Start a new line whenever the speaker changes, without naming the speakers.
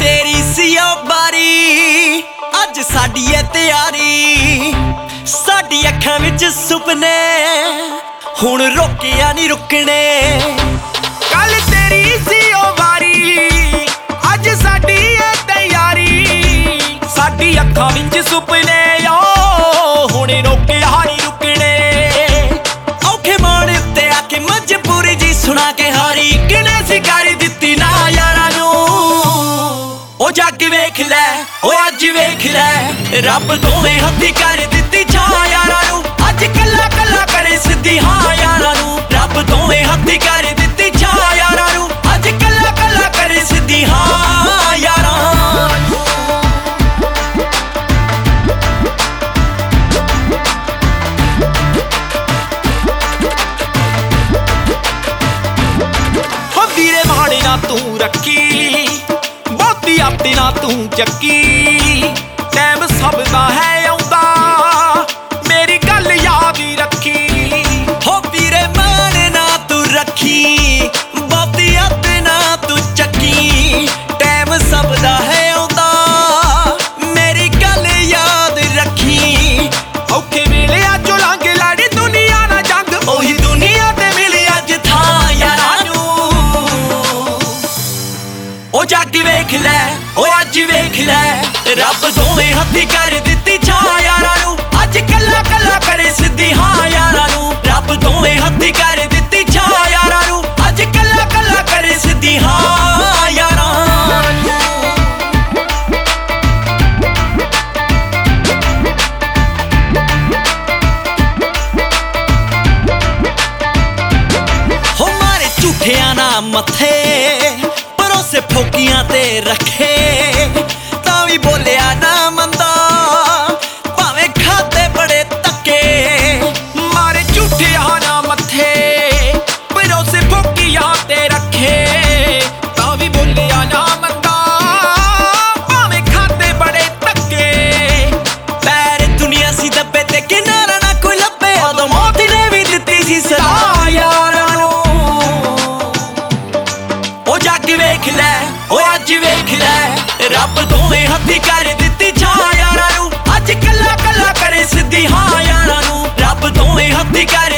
तेरी सी ओ बारी अज साडी है तैयारी साडी अखां विच सुपने हुण रोकिया नहीं रुकने।
कल तेरी सी ओ बारी अज साडी है तैयारी साडी अखां विच सुपने हुण रोकिया नहीं रुकने।
औखे मोड़ उत्ते आके मजबूरी जी सुना के हारी किने सिकारी दित्ती ना यारां नूं। ओ जग वेख लै ओ अज वेख लै रब दोवें हत्थी कर दित्ती छां यारां नूं। अज कल्ला कल्ला करे सिद्धी हां यारां नूं रब दोवें हत्थी कर दित्ती छां यारां नूं। अज कल्ला कल्ला करे सिद्धी हां यारां नूं।
हो वीरे माड़े ना तू रखी बहुती आते ना तू चक्की टाइम सब दा है आउंदा मेरी गल याद ही रखी।
हो वीरे माने ना तू रखी बहुती हद ना तू चक्की टाइम सब दा है आउंदा मेरी गल याद रखी।
औखे वेले अज लंघ लड़ी दुनिया ना जंग
ओही दुनिया ते मिली अज थां यारां नूं। ओ जग वेख लै ओ अज वेख लै रब दोवें हत्थी कर दित्ती छां यारां नूं। अज कल्ला कल्ला करे सिद्धी हां यारां नूं रब दोवें हत्थी कर दित्ती छां यारां नूं। अज कल्ला कल्ला करे सिद्धी हां यारां नूं। हो मारे झूठियां ना मथे भरोसे फोकियां ते रखे तां भी बोलिया ना मंदा भावें खाते बड़े धक्के।
मारे झूठे ना मथे भरोसे फोकिया ते रखे तां भी बोलिया ना मंदा भावें खाते बड़े धक्के।
पैर दुनिया सी दब्बे ते किनारा ना कोई लब्बे उदों मौत ने भी दित्ती सी सलाह यारां नूं। ओ जग वेख लै ओ अज वेख लै रब दोवें हत्थी कर दित्ती छां यारां नूं। अज कल्ला कल्ला करे सिद्धी हां यारां नूं रब दोवें हत्थी कर